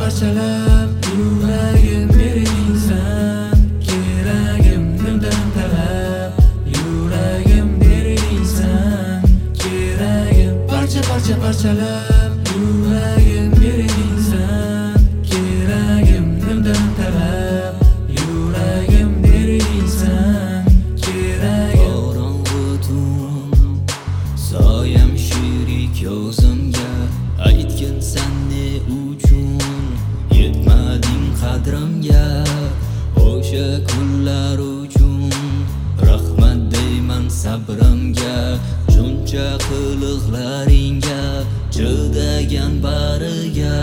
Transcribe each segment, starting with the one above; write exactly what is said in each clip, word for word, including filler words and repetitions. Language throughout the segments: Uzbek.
parchalab yuragim beridingsan. Keragim nimdan talab yuragim beridingsan. Keragim parcha parcha parchalab yuragim beridingsan. Keragim nimdan talab yuragim beridingsan. Keragim qorong'u tun soyam shirik yozimga aytgin sen ne uchun yetmading qadrimga o'sha kunlar uchun rahmat deyman sabrimga shuncha qiliqlaringga chidagan bariga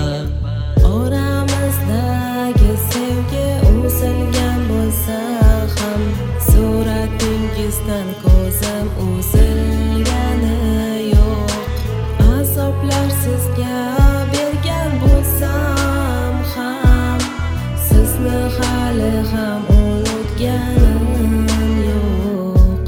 oramizdagi sevgi uzilgan bo'lsa ham suratingizdan ko'zim uzilgani yo'q. Azoblar sizga bergan bo'lsam ham sizni hali ham unutganim yo'q.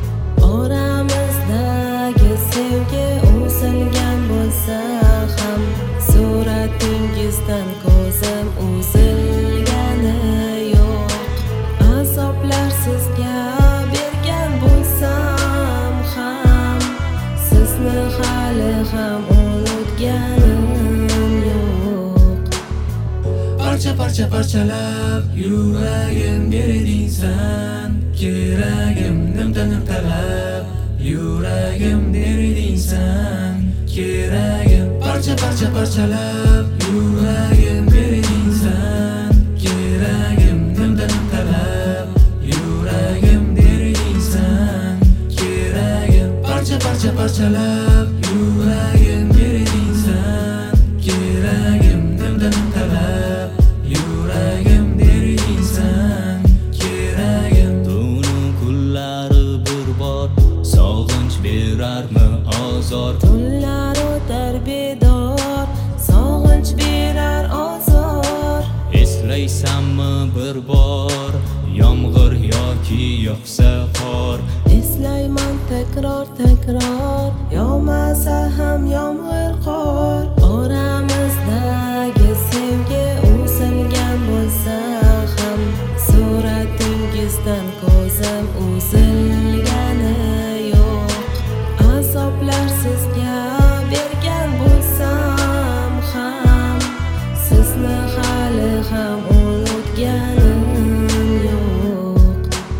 Oramizdagi sevgi uzilgan bo'lsa ham suratingizdan ko'zim uzilgani yo'q. Azoblar sizga bergan bo'lsam ham sizni hali ham unutganim yo'q. parcha parcha parchalab yuragim beridingsan. Keragim nimdan talab yuragim beridingsan. Keragim parcha parcha parchalab yuragim beridingsan. Keragim nimdan talab yuragim beridingsan. Keragim parcha parcha parchalab yuragim beridingsan. Keragim nimdan talab yuragim beridingsan. Keragim tunu kunlari bir bor sog'inch berarmi ozor Tunlar o'tar bedor sog'inch berar ozor. eslaysanmi bir bor yomg'ir yoki yog'sa qor Eslayman takror takror yog'masa ham yomg'ir qor. Oramizdagi sevgi uzilgan bo'lsa ham suratingizdan ko'zim uzilgani yo'q. Azoblar sizga bergan bo'lsam ham sizni hali ham unutganim yo'q.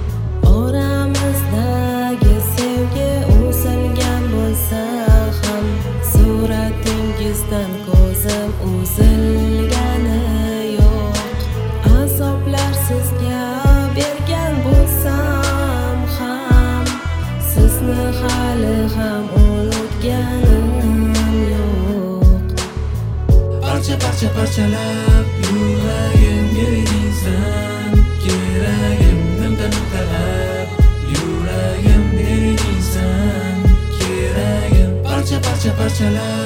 Oramizdagi sevgi uzilgan bo'lsa ham suratingizdan ko'zim uzilgani yo'q. Azoblar sizga bergan bo'lsam ham sizni hali ham unutganim yo'q. parcha parcha parchalab yuragim beridingsan. Keragim nimdan talab yuragim beridingsan. Keragim parcha parcha parchalab